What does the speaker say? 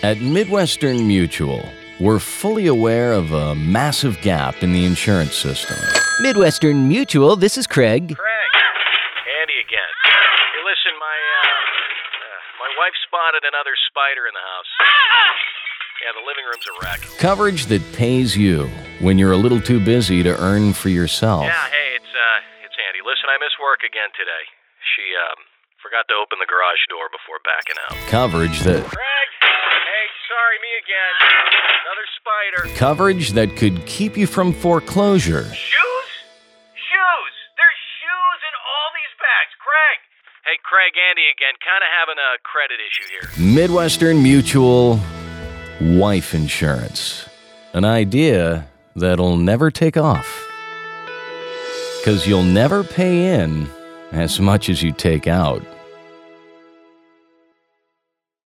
At Midwestern Mutual, we're fully aware of a massive gap in the insurance system. Midwestern Mutual, this is Craig. Craig, Andy again. Hey, listen, my wife spotted another spider in the house. Yeah, the living room's a wreck. Coverage that pays you when you're a little too busy to earn for yourself. Yeah, hey, it's Andy. Listen, I missed work again today. She forgot to open the garage door before backing out. Coverage that... Craig! Hey, sorry, me again. Another spider. Coverage that could keep you from foreclosure. Shoes? Shoes! There's shoes in all these bags. Craig! Hey, Craig, Andy again. Kind of having a credit issue here. Midwestern Mutual Wife Insurance. An idea that'll never take off. 'Cause you'll never pay in as much as you take out.